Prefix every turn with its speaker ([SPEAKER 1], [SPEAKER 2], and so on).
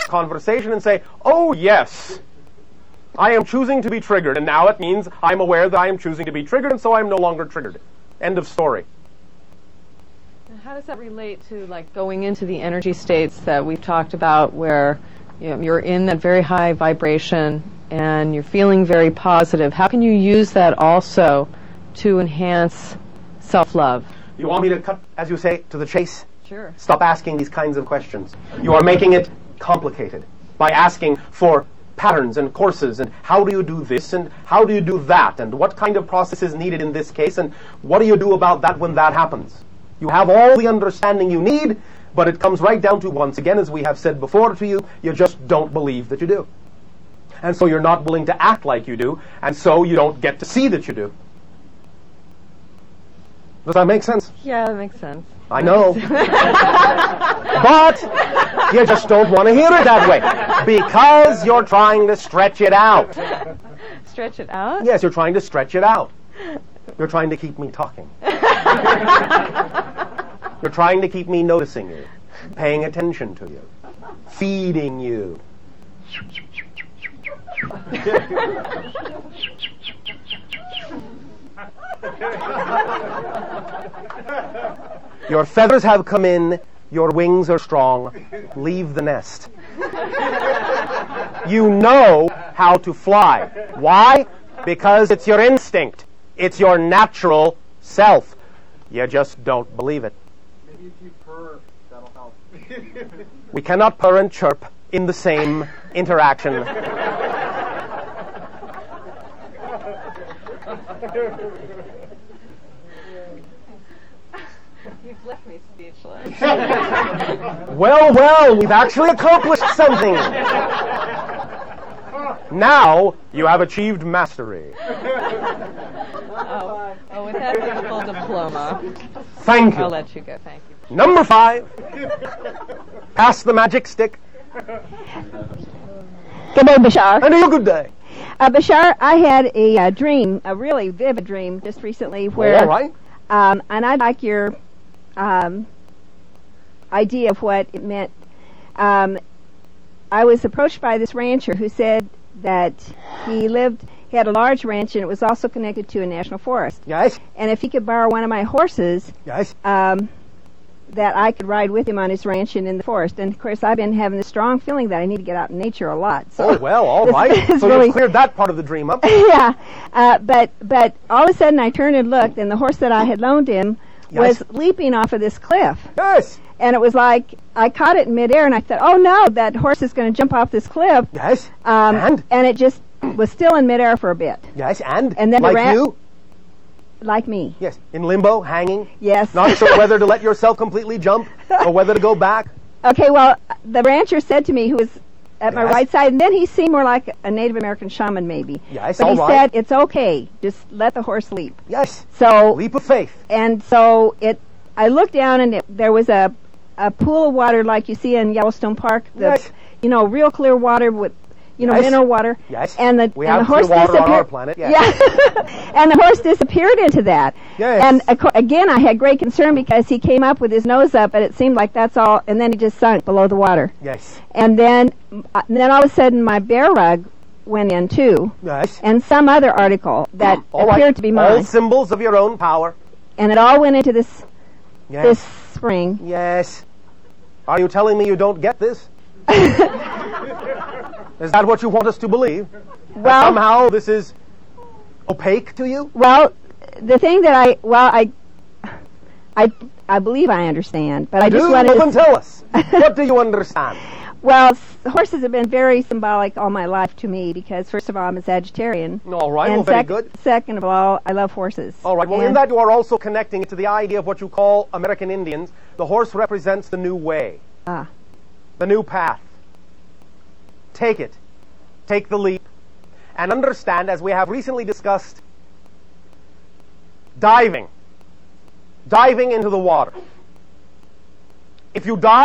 [SPEAKER 1] conversation and say, oh yes, I am choosing to be triggered, and now it means I'm aware that I am choosing to be triggered, and so I'm no longer triggered. End of story.
[SPEAKER 2] How does that relate to like going into the energy states that we've talked about where you're in that very high vibration and you're feeling very positive? How can you use that also to enhance self-love?
[SPEAKER 1] You want me to cut, as you say, to the chase?
[SPEAKER 2] Sure.
[SPEAKER 1] Stop asking these kinds of questions. You are making it complicated by asking for patterns and courses and how do you do this and how do you do that and what kind of process is needed in this case and what do you do about that when that happens. You have all the understanding you need, but it comes right down to, once again, as we have said before to you, you just don't believe that you do. And so you're not willing to act like you do, and so you don't get to see that you do. Does that make sense?
[SPEAKER 2] Yeah, that makes sense.
[SPEAKER 1] I know. But you just don't want to hear it that way because you're trying to stretch it out.
[SPEAKER 2] Stretch it out?
[SPEAKER 1] Yes, you're trying to stretch it out. You're trying to keep me talking. You're trying to keep me noticing you, paying attention to you, feeding you. Your feathers have come in, your wings are strong, leave the nest. You know how to fly. Why? Because it's your instinct. It's your natural self. You just don't believe it.
[SPEAKER 3] Maybe if you purr, that'll help.
[SPEAKER 1] We cannot purr and chirp in the same interaction.
[SPEAKER 2] You've left me speechless.
[SPEAKER 1] Well, we've actually accomplished something. Now you have achieved mastery.
[SPEAKER 2] With that beautiful diploma,
[SPEAKER 1] Thank you.
[SPEAKER 2] I'll let you go. Thank you.
[SPEAKER 1] Number 5. Pass the magic stick.
[SPEAKER 4] Good day, Bashar.
[SPEAKER 1] And a good day.
[SPEAKER 4] Bashar, I had a dream, a really vivid dream, just recently where...
[SPEAKER 1] All right.
[SPEAKER 4] And I'd like your idea of what it meant. I was approached by this rancher who said that he had a large ranch and it was also connected to a national forest.
[SPEAKER 1] Yes.
[SPEAKER 4] And if he could borrow one of my horses,
[SPEAKER 1] Yes.
[SPEAKER 4] that I could ride with him on his ranch and in the forest. And of course, I've been having this strong feeling that I need to get out in nature a lot. So
[SPEAKER 1] Oh, well, all right. So
[SPEAKER 4] really,
[SPEAKER 1] you've cleared that part of the dream up.
[SPEAKER 4] yeah. But all of a sudden I turned and looked, and the horse that I had loaned him
[SPEAKER 1] Yes.
[SPEAKER 4] was leaping off of this cliff.
[SPEAKER 1] Yes.
[SPEAKER 4] And it was like, I caught it in midair, and I thought, oh no, that horse is going to jump off this cliff.
[SPEAKER 1] Yes.
[SPEAKER 4] And it just was still in midair for a bit.
[SPEAKER 1] Yes, and
[SPEAKER 4] then the
[SPEAKER 1] like
[SPEAKER 4] rat-
[SPEAKER 1] you?
[SPEAKER 4] Like me.
[SPEAKER 1] Yes, in limbo, hanging.
[SPEAKER 4] Yes.
[SPEAKER 1] Not sure whether to let yourself completely jump or whether to go back.
[SPEAKER 4] Okay, well, the rancher said to me, who was at my
[SPEAKER 1] Yes.
[SPEAKER 4] right side, and then he seemed more like a Native American shaman maybe.
[SPEAKER 1] Yes,
[SPEAKER 4] but
[SPEAKER 1] all
[SPEAKER 4] he
[SPEAKER 1] right.
[SPEAKER 4] said, it's okay, just let the horse leap.
[SPEAKER 1] Yes.
[SPEAKER 4] So,
[SPEAKER 1] Leap of faith.
[SPEAKER 4] and so I looked down, and there was a pool of water like you see in Yellowstone Park.
[SPEAKER 1] Yes.
[SPEAKER 4] Real clear water with,
[SPEAKER 1] Yes.
[SPEAKER 4] mineral water.
[SPEAKER 1] Yes.
[SPEAKER 4] And the
[SPEAKER 1] We
[SPEAKER 4] and
[SPEAKER 1] have
[SPEAKER 4] the horse
[SPEAKER 1] clear water on
[SPEAKER 4] disappeared.
[SPEAKER 1] our planet, yes.
[SPEAKER 4] Yeah. And the horse disappeared into that.
[SPEAKER 1] Yes.
[SPEAKER 4] And again, I had great concern because he came up with his nose up, and it seemed like that's all, and then he just sunk below the water.
[SPEAKER 1] Yes.
[SPEAKER 4] And then all of a sudden, my bear rug went in too,
[SPEAKER 1] Yes.
[SPEAKER 4] and some other article that
[SPEAKER 1] All
[SPEAKER 4] appeared
[SPEAKER 1] right.
[SPEAKER 4] to be
[SPEAKER 1] All
[SPEAKER 4] mine,
[SPEAKER 1] symbols of your own power.
[SPEAKER 4] and it all went into this
[SPEAKER 1] Yes.
[SPEAKER 4] spring.
[SPEAKER 1] Yes. Are you telling me you don't get this? Is that what you want us to believe? That
[SPEAKER 4] Well-
[SPEAKER 1] somehow this is opaque to you?
[SPEAKER 4] Well, the thing that I believe I understand, but I just wanted
[SPEAKER 1] Well,
[SPEAKER 4] to
[SPEAKER 1] then tell us. What do you understand?
[SPEAKER 4] Well, horses have been very symbolic all my life to me because, first of all, I'm a Sagittarian.
[SPEAKER 1] All right,
[SPEAKER 4] And
[SPEAKER 1] well, very good.
[SPEAKER 4] Second of all, I love horses.
[SPEAKER 1] All right, well, in
[SPEAKER 4] And-
[SPEAKER 1] that you are also connecting it to the idea of what you call American Indians. The horse represents the new way,
[SPEAKER 4] Ah,
[SPEAKER 1] the new path. Take it. Take the leap. And understand, as we have recently discussed, diving into the water. If you dive